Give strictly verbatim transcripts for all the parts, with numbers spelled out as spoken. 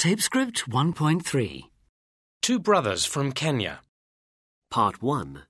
Tapescript one point three. Two brothers from Kenya. Part one.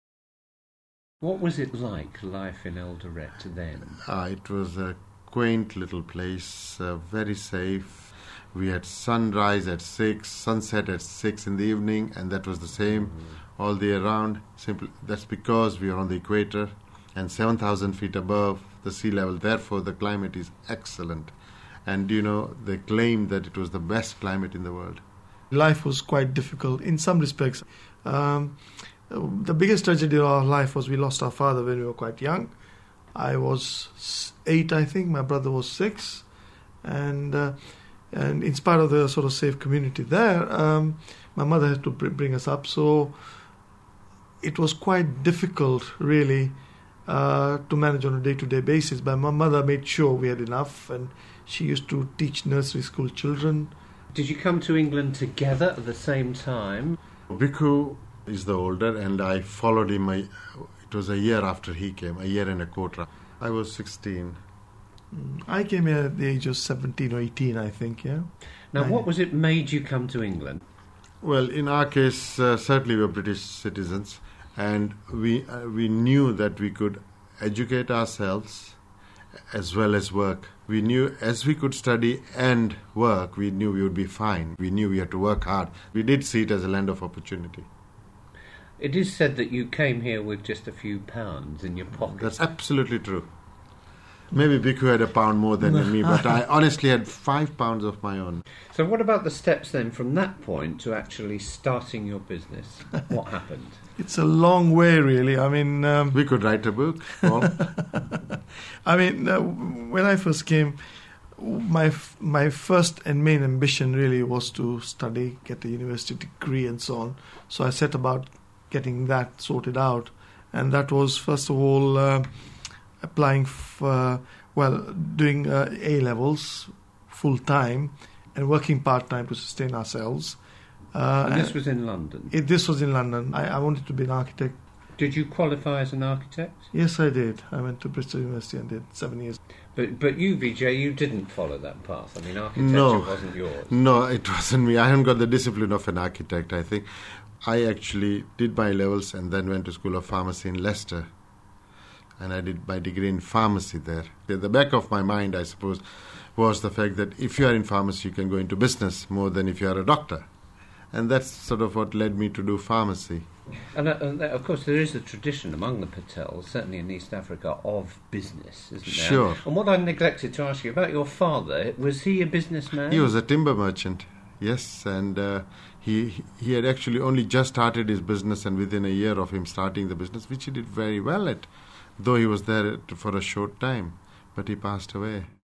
What was it like, life in Eldoret then? Uh, it was a quaint little place, uh, very safe. We had sunrise at six, sunset at six in the evening, and that was the same mm-hmm. all the year round. Simply, that's because we are on the equator and seven thousand feet above the sea level. Therefore, the climate is excellent. And, you know, they claimed that it was the best climate in the world. Life was quite difficult in some respects. Um, the biggest tragedy of our life was we lost our father when we were quite young. I was eight, I think. My brother was six. And uh, and in spite of the sort of safe community there, um, my mother had to bring us up. So it was quite difficult, really, uh, to manage on a day-to-day basis. But my mother made sure we had enough, and she used to teach nursery school children. Did you come to England together at the same time? Bhikkhu is the older, and I followed him. A, it was a year after he came, a year and a quarter. I was sixteen. I came here at the age of seventeen or eighteen, I think, yeah. Now, I, what was it made you come to England? Well, in our case, uh, certainly we were British citizens, and we uh, we knew that we could educate ourselves as well as work. We knew as we could study and work, we knew we would be fine. We knew we had to work hard. We did see it as a land of opportunity. It is said that you came here with just a few pounds in your pocket. That's absolutely true. Maybe Bhikkhu had a pound more than me, but I honestly had five pounds of my own. So what about the steps then from that point to actually starting your business? What happened? It's a long way, really. I mean... Um, we could write a book, Paul. I mean, uh, when I first came, my f- my first and main ambition really was to study, get a university degree and so on. So I set about getting that sorted out. And that was, first of all... Uh, applying for, well, doing uh, A-levels full-time and working part-time to sustain ourselves. Uh, and this was in London? It, this was in London. I, I wanted to be an architect. Did you qualify as an architect? Yes, I did. I went to Bristol University and did seven years. But but you, Vijay, you didn't follow that path. I mean, architecture no, wasn't yours. No, it wasn't me. I haven't got the discipline of an architect, I think. I actually did my levels and then went to School of Pharmacy in Leicester. And I did my degree in pharmacy there. At the back of my mind, I suppose, was the fact that if you are in pharmacy, you can go into business more than if you are a doctor. And that's sort of what led me to do pharmacy. And, uh, and uh, of course, there is a tradition among the Patels, certainly in East Africa, of business, isn't there? Sure. And what I neglected to ask you about your father, was he a businessman? He was a timber merchant, yes, and uh, he he had actually only just started his business, and within a year of him starting the business, which he did very well at, though he was there for a short time, but he passed away.